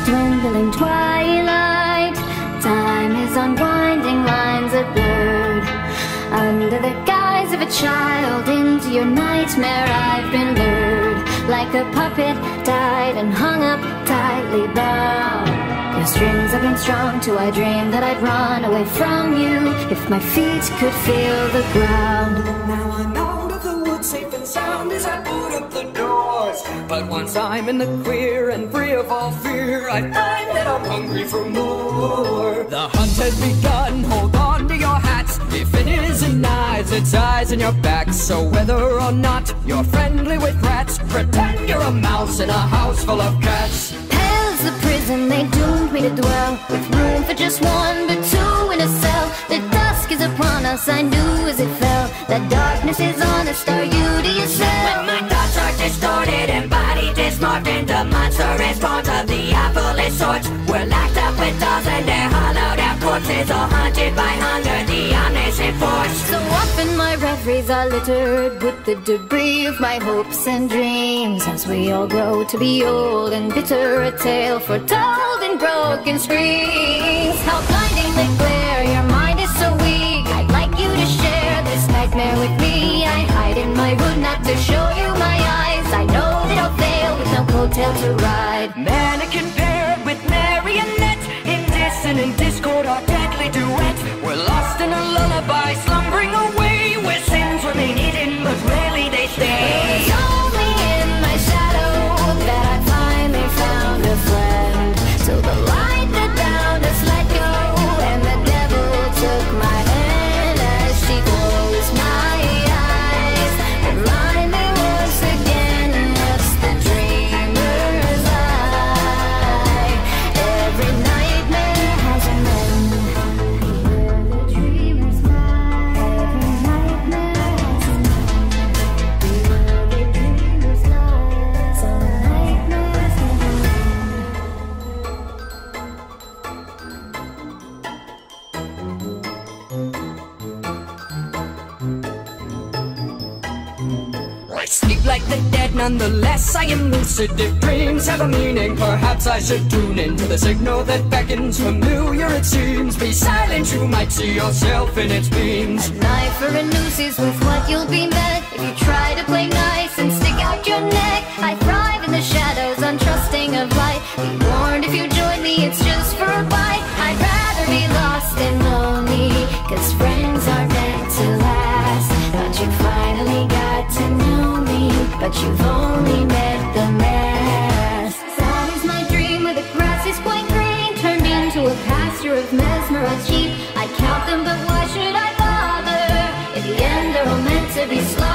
dwindling twilight. Time is unwinding, lines are blurred. Under the guise of a child, into your nightmare I've been lured. Like a puppet, tied and hung up, tightly bound. Your strings have been strung till I dreamed that I'd run away from you if my feet could feel the ground. Now I'm out of the woods, safe and sound as I put up the doors. But once I'm in the clear and free of all fear, I find that I'm hungry for more. The hunt has begun, hold on to your hats. If it isn't eyes, it's eyes in your back. So whether or not you're friendly with rats, pretend you're a mouse in a house full of cats. Hell's the prison they doomed me to dwell, with room for just one but two in a cell. The dusk is upon us, I knew as it fell, that darkness is honest, are you to yourself? When my thoughts are distorted and body dysmorphed into monstrous forms of the awfulest sorts, we're locked up with dolls and their hollowed out corpses, all haunted by hunger, the omniscient force. So often my reveries are littered with the debris of my hopes and dreams, as we all grow to be old and bitter, a tale foretold in broken screams. How blinding the glare, your mind is so weak. I'd like you to share this nightmare with me. I hide in my hood not to show you my eyes. I know that I'll fail with no coattail to ride. Mannequin paired with marionette, in dissonant discord our deadly duet. We're lost in a lullaby, slumbering away, where sins remain hidden but rarely they stay. It's only in my shadow that I finally found a friend, till the light that bound us let go, and the devil took my hand as she closed my eyes. Remind me once again, what's the dreamer's lie? Every nightmare has an end. Where the dreamers lie. Every nightmare has an end. Where the dreamers lie. Some nightmares have an end. I sleep like the dead, nonetheless I am lucid. If dreams have a meaning, perhaps I should tune into the signal that beckons. Familiar it seems, be silent, you might see yourself in its beams. A knife or a noose is with what you'll be met if you try to play nice and stick out your neck. I thrive in the shadows, untrusting of light. Be warned, if you join me, it's just for a bite. I'd rather be lost and lonely, 'cause friends are meant to last. But you finally got to know me, but you've only met the mask. That is my dream, where the grass is quite green, turned into a pasture of mesmerized sheep. I count them, but why should I bother? In the end, they're all meant to be slaughtered.